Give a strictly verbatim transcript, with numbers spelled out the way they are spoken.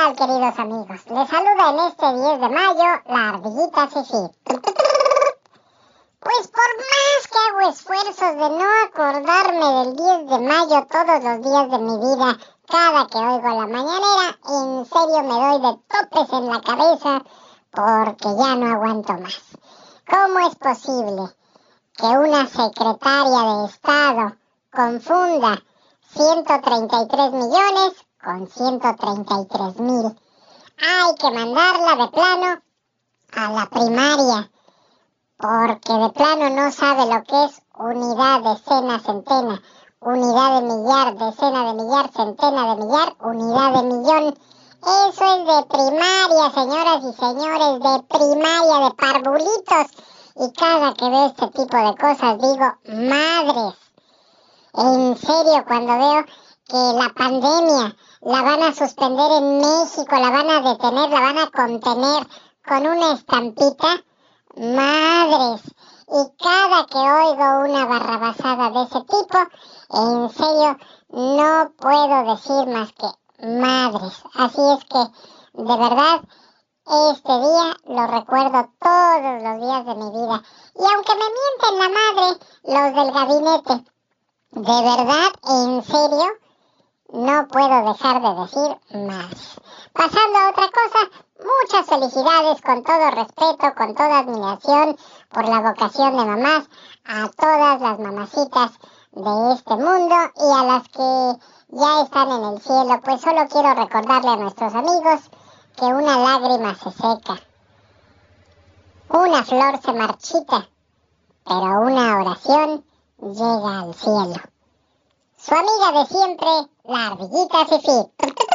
tal, queridos amigos? Les saluda en este diez de mayo la ardillita Fifi. Pues por más que hago esfuerzos de no acordarme del diez de mayo todos los días de mi vida, cada que oigo la mañanera, en serio me doy de topes en la cabeza porque ya no aguanto más. ¿Cómo es posible que una secretaria de Estado confunda ciento treinta y tres millones con ciento treinta y tres mil? Hay que mandarla de plano a la primaria, porque de plano no sabe lo que es unidad, decena, centena, unidad de millar, decena de millar, centena de millar, unidad de millón. Eso es de primaria, señoras y señores, de primaria, de parvulitos. Y cada que veo este tipo de cosas digo, madres, en serio, cuando veo que la pandemia la van a suspender en México, la van a detener, la van a contener con una estampita, madres. Y cada que oigo una barrabasada de ese tipo, en serio, no puedo decir más que madres. Así es que, de verdad, este día lo recuerdo todos los días de mi vida. Y aunque me mienten la madre los del gabinete, de verdad, en serio, no puedo dejar de decir madres. Pasando a otra cosa, muchas felicidades, con todo respeto, con toda admiración por la vocación de mamás, a todas las mamacitas de este mundo y a las que ya están en el cielo. Pues solo quiero recordarle a nuestros amigos que una lágrima se seca, una flor se marchita, pero una oración llega al cielo. Su amiga de siempre, la ardillita Fifi.